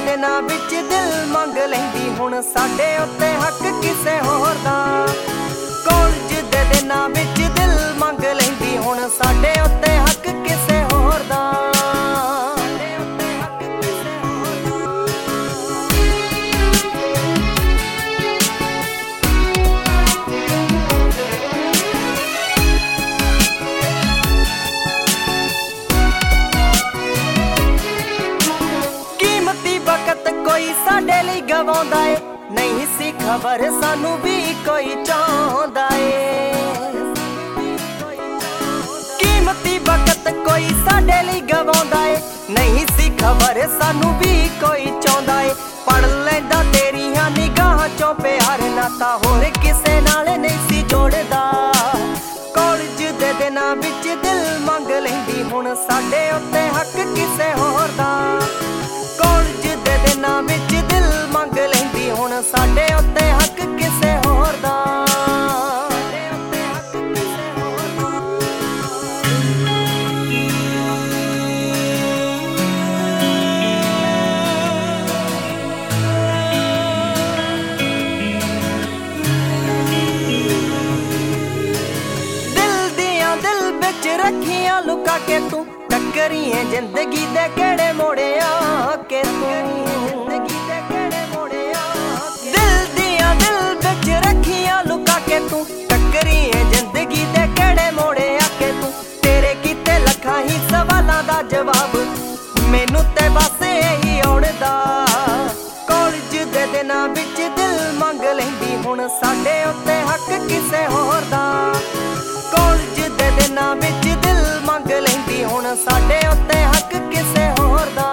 ਦਿਨਾਂ ਵਿੱਚ ਦਿਲ ਮੰਗ ਲੈਂਦੀ ਹੁਣ ਸਾਡੇ ਉੱਤੇ ਹੱਕ ਕਿਸੇ ਹੋਰ ਦਾ। ਕਾਲਜ ਦੇ ਦਿਨਾਂ ਵਿੱਚ ਦਿਲ ਮੰਗ ਲੈਂਦੀ ਹੁਣ ਸਾਡੇ ਉੱਤੇ ਹੱਕ ਕਿਸੇ ਹੋਰ ਦਾ। ਕੋਈ ਸਾਡੇ ਲਈ ਗਵਾਉਂਦਾ ਏ, ਨਹੀਂ ਸੀ ਖਬਰ ਸਾਨੂੰ ਵੀ ਕੋਈ ਚਾਹੁੰਦਾ ਏ। ਕੀਮਤੀ ਵਕਤ ਕੋਈ ਸਾਡੇ ਲਈ ਗਵਾਉਂਦਾ ਏ, ਨਹੀਂ ਸੀ ਖਬਰ ਸਾਨੂੰ ਵੀ ਕੋਈ ਚਾਹੁੰਦਾ ਏ। ਪੜ ਲੈਂਦਾ ਤੇਰੀਆਂ ਨਿਗਾਹਾਂ ਚੋਂ ਪਿਆਰ, ਨਾ ਤਾਂ ਹੋਰ ਕਿਸੇ ਨਾਲ ਨਹੀਂ ਸੀ ਜੋੜਦਾ। ਕਾਲਜ ਦੇ ਦਿਨਾਂ ਵਿੱਚ ਦਿਲ ਮੰਗ ਲੈਂਦੀ ਹੁਣ ਸਾਡੇ ਉੱਤੇ ਹੱਕ ਕਿਸੇ ਹੋਰ ਦਾ। ਕਾਲਜ ਦੇ ਦਿਨਾਂ ਵਿੱਚ ਦਿਲ ਮੰਗ ਲੈਂਦੀ ਹੁਣ ਸਾਡੇ ਉੱਤੇ ਹੱਕ ਕਿਸੇ ਹੋਰ ਦਾ। ਦਿਲ ਦੀਆਂ ਦਿਲ ਵਿੱਚ ਰੱਖੀਆਂ ਲੁਕਾ ਕੇ ਤੂੰ, ਟੱਕਰੀਏ ਜ਼ਿੰਦਗੀ ਦੇ ਕਿਹੜੇ ਮੋੜਿਆ ਕੇ ਤੂੰ। ਦਿਲ ਦੀਆਂ ਦਿਲ ਵਿੱਚ ਰੱਖੀਆਂ ਲੁਕਾ ਕੇ ਤੂੰ, ਟੱਕਰੀਏ ਜ਼ਿੰਦਗੀ ਦੇ ਕਿਹੜੇ ਮੋੜਿਆ ਕੇ ਤੂੰ। ਤੇਰੇ ਕੀਤੇ ਲੱਖਾਂ ਹੀ ਸਵਾਲਾਂ ਦਾ ਜਵਾਬ ਮੈਨੂੰ ਤੇ ਬਸ ਇਹੀ ਆਉਣਦਾ। ਕਾਲਜ ਦੇ ਦਿਨਾਂ ਵਿੱਚ ਦਿਲ ਮੰਗ ਲੈਂਦੀ ਹੁਣ ਸਾਡੇ ਉੱਤੇ ਹੱਕ ਕਿਸੇ ਹੋਰ ਦਾ। ਕਾਲਜ ਦੇ ਦਿਨਾਂ ਵਿੱਚ ਦਿਲ ਮੰਗ ਲੈਂਦੀ ਹੁਣ ਸਾਡੇ ਉੱਤੇ ਹੱਕ ਕਿਸੇ ਹੋਰ ਦਾ।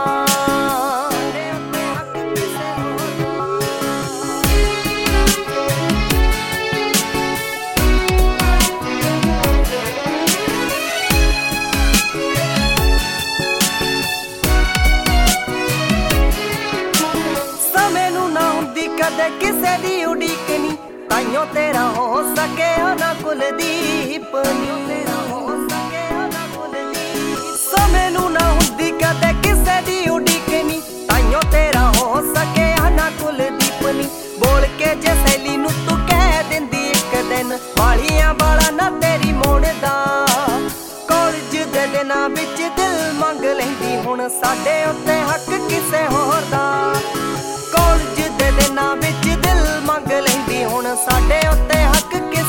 ਸਮੇਂ ਨੂੰ ਨਾ ਹੁੰਦੀ ਕਦੇ ਕਿਸੇ ਦੀ ਉਡੀਕ ਨੀ, ਤਾਈਓ ਤੇਰਾ ਹੋ ਸਕਿਆ ਨਾ ਕੁਲਦੀਪ ਨੀ। ਸਮੇਂ ਨੂੰ ਨਾ ਹੁੰਦੀ ਕਦੇ ਕਿਸੇ ਦੀ ਉਡੀਕ ਨੀ, ਤਾਈਓ ਤੇਰਾ ਹੋ ਸਕਿਆ ਨਾ ਕੁਲਦੀਪ ਨੀ। ਬੋਲ ਕੇ ਜੇ ਸਹੇਲੀ ਨੂੰ ਤੂੰ ਕਹਿ ਦਿੰਦੀ ਇੱਕ ਦਿਨ, ਵਾਲੀਆਂ ਵਾਲਾ ਨਾ ਤੇਰੀ ਮੋੜਦਾ। ਕਾਲਜ ਦੇ ਦਿਨਾਂ ਵਿੱਚ ਦਿਲ ਮੰਗ ਲੈਂਦੀ ਹੁਣ ਸਾਡੇ ਉੱਤੇ ਹੱਕ ਕਿਸੇ ਹੋਰ ਦਾ। ਕਾਲਜ ਦੇ ਦਿਨਾਂ ਵਿੱਚ ਦਿਲ ਮੰਗ ਲੈਂਦੀ ਹੁਣ ਸਾਡੇ ਉੱਤੇ ਹੱਕ